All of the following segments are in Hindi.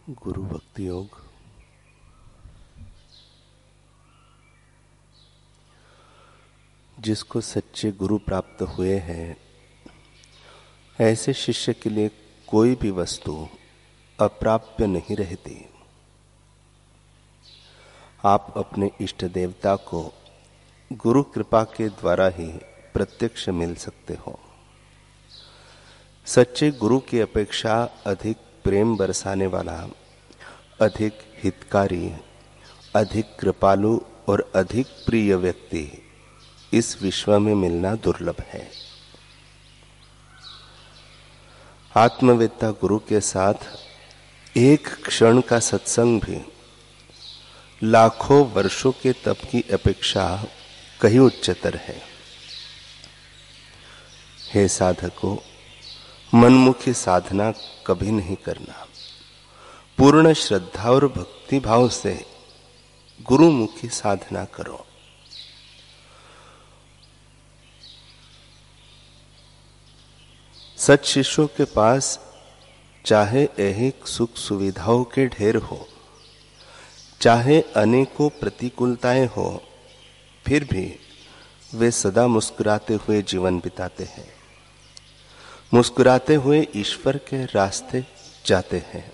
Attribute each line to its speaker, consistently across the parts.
Speaker 1: गुरु भक्ति योग। जिसको सच्चे गुरु प्राप्त हुए हैं, ऐसे शिष्य के लिए कोई भी वस्तु अप्राप्य नहीं रहती। आप अपने इष्ट देवता को गुरु कृपा के द्वारा ही प्रत्यक्ष मिल सकते हो। सच्चे गुरु की अपेक्षा अधिक प्रेम बरसाने वाला, अधिक हितकारी, अधिक कृपालु और अधिक प्रिय व्यक्ति इस विश्व में मिलना दुर्लभ है। आत्मवेत्ता गुरु के साथ एक क्षण का सत्संग भी लाखों वर्षों के तप की अपेक्षा कहीं उच्चतर है। हे साधकों, मनमुखी साधना कभी नहीं करना। पूर्ण श्रद्धा और भक्ति भाव से गुरुमुखी साधना करो। सच शिष्यों के पास चाहे ऐहिक सुख सुविधाओं के ढेर हो, चाहे अनेकों प्रतिकूलताएं हो, फिर भी वे सदा मुस्कुराते हुए जीवन बिताते हैं, मुस्कुराते हुए ईश्वर के रास्ते जाते हैं।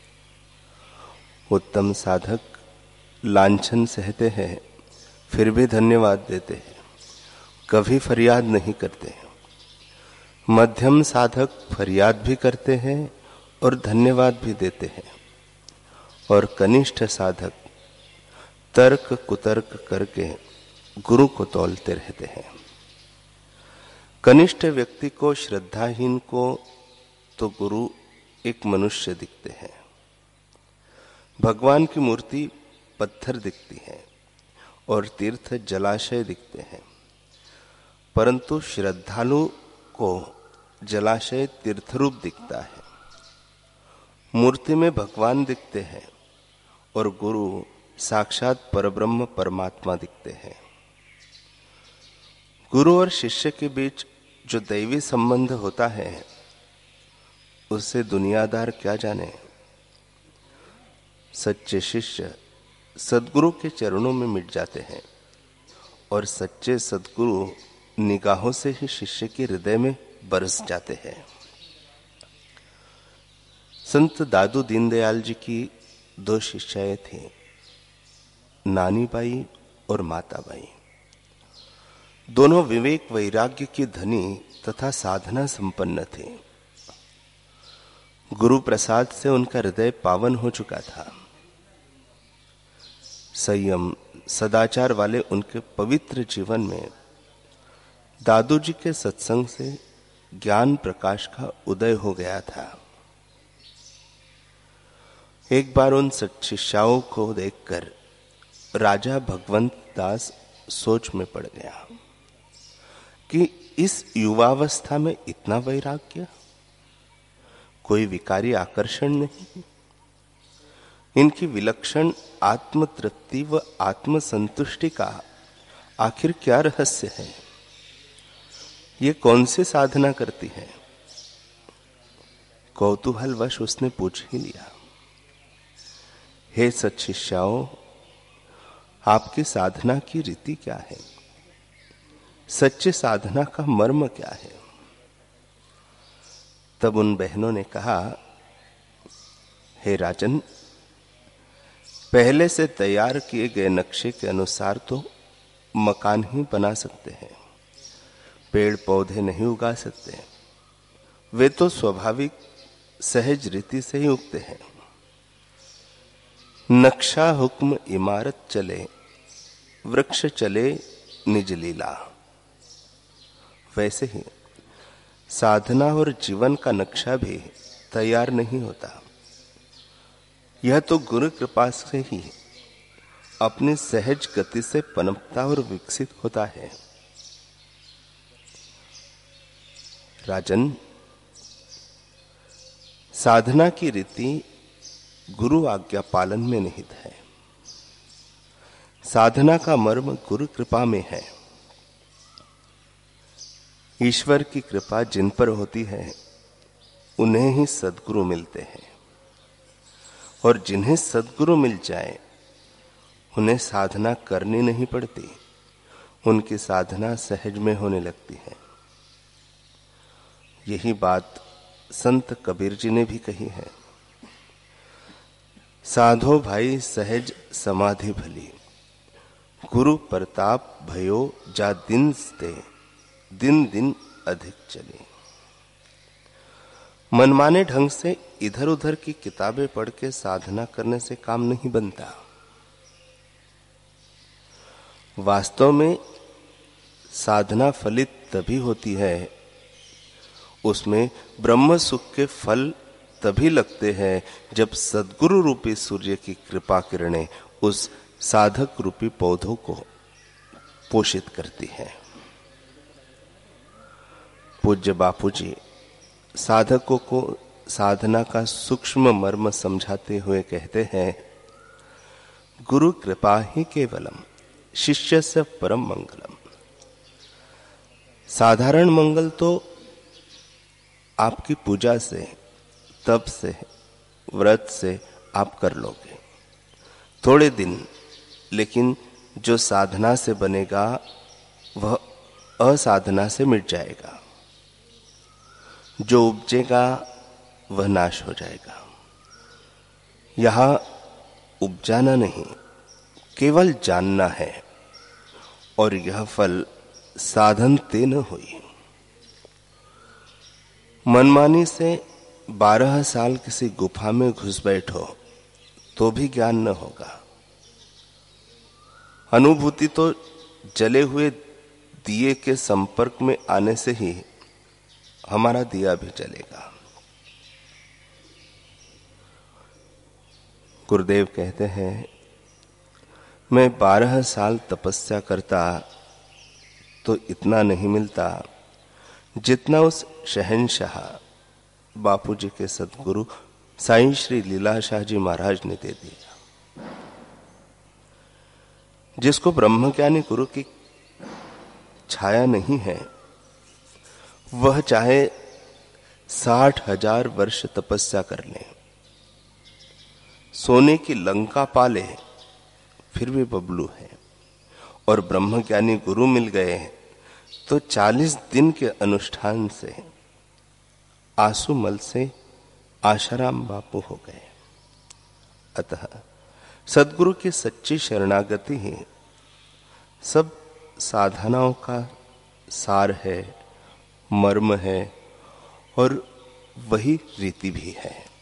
Speaker 1: उत्तम साधक लांछन सहते हैं, फिर भी धन्यवाद देते हैं, कभी फरियाद नहीं करते हैं। मध्यम साधक फरियाद भी करते हैं और धन्यवाद भी देते हैं, और कनिष्ठ साधक तर्क कुतर्क करके गुरु को तौलते रहते हैं। कनिष्ठ व्यक्ति को, श्रद्धाहीन को तो गुरु एक मनुष्य दिखते हैं। भगवान की मूर्ति पत्थर दिखती है और तीर्थ जलाशय दिखते हैं, परंतु श्रद्धालु को जलाशय तीर्थरूप दिखता है। मूर्ति में भगवान दिखते हैं और गुरु साक्षात परब्रह्म परमात्मा दिखते हैं। गुरु और शिष्य के बीच जो दैवी संबंध होता है, उससे दुनियादार क्या जाने। सच्चे शिष्य सद्गुरु के चरणों में मिट जाते हैं और सच्चे सद्गुरु निगाहों से ही शिष्य के हृदय में बरस जाते हैं। संत दादू दीनदयाल जी की दो शिष्याएं थीं, नानी बाई और माता बाई। दोनों विवेक वैराग्य की धनी तथा साधना संपन्न थे। गुरु प्रसाद से उनका हृदय पावन हो चुका था। संयम सदाचार वाले उनके पवित्र जीवन में दादू जी के सत्संग से ज्ञान प्रकाश का उदय हो गया था। एक बार उन शिष्याओं को देखकर राजा भगवंत दास सोच में पड़ गया कि इस युवावस्था में इतना वैराग्य, कोई विकारी आकर्षण नहीं। इनकी विलक्षण आत्मतृप्ति व आत्मसंतुष्टि का आखिर क्या रहस्य है? ये कौन सी साधना करती है? कौतूहलवश उसने पूछ ही लिया, हे सत्शिष्याओं, आपकी साधना की रीति क्या है? सच्चे साधना का मर्म क्या है? तब उन बहनों ने कहा, हे राजन, पहले से तैयार किए गए नक्शे के अनुसार तो मकान ही बना सकते हैं, पेड़ पौधे नहीं उगा सकते। वे तो स्वाभाविक सहज रीति से ही उगते हैं। नक्शा हुक्म इमारत चले, वृक्ष चले निज लीला। वैसे ही साधना और जीवन का नक्शा भी तैयार नहीं होता। यह तो गुरु कृपा से ही अपनी सहज गति से पनपता और विकसित होता है। राजन, साधना की रीति गुरु आज्ञा पालन में निहित है। साधना का मर्म गुरु कृपा में है। ईश्वर की कृपा जिन पर होती है, उन्हें ही सद्गुरु मिलते हैं, और जिन्हें सद्गुरु मिल जाए उन्हें साधना करनी नहीं पड़ती, उनकी साधना सहज में होने लगती है। यही बात संत कबीर जी ने भी कही है। साधो भाई सहज समाधि भली, गुरु प्रताप भयो जा दिन से दिन दिन अधिक चले। मनमाने ढंग से इधर उधर की किताबें पढ़ के साधना करने से काम नहीं बनता। वास्तव में साधना फलित तभी होती है, उसमें ब्रह्म सुख के फल तभी लगते हैं जब सद्गुरु रूपी सूर्य की कृपा किरणें उस साधक रूपी पौधों को पोषित करती हैं। पूज्य बापूजी साधकों को साधना का सूक्ष्म मर्म समझाते हुए कहते हैं, गुरु कृपा ही केवलम शिष्य से परम मंगलम। साधारण मंगल तो आपकी पूजा से, तप से, व्रत से आप कर लोगे थोड़े दिन, लेकिन जो साधना से बनेगा वह असाधना से मिट जाएगा। जो उपजेगा वह नाश हो जाएगा। यहां उपजाना नहीं, केवल जानना है, और यह फल साधन ते न हुई। मनमानी से 12 साल किसी गुफा में घुस बैठो तो भी ज्ञान न होगा। अनुभूति तो जले हुए दिए के संपर्क में आने से ही हमारा दिया भी जलेगा। गुरुदेव कहते हैं, मैं 12 साल तपस्या करता तो इतना नहीं मिलता जितना उस शहंशाह बापूजी के सद्गुरु साईं श्री लीलाशाह जी महाराज ने दे दिया। जिसको ब्रह्मज्ञानी गुरु की छाया नहीं है, वह चाहे 60,000 वर्ष तपस्या कर ले, सोने की लंका पाले, फिर भी बबलू है। और ब्रह्मज्ञानी गुरु मिल गए तो 40 दिन के अनुष्ठान से आंसुमल से आशाराम बापू हो गए। अतः सद्गुरु की सच्ची शरणागति ही सब साधनाओं का सार है, मर्म है, और वही रीति भी है।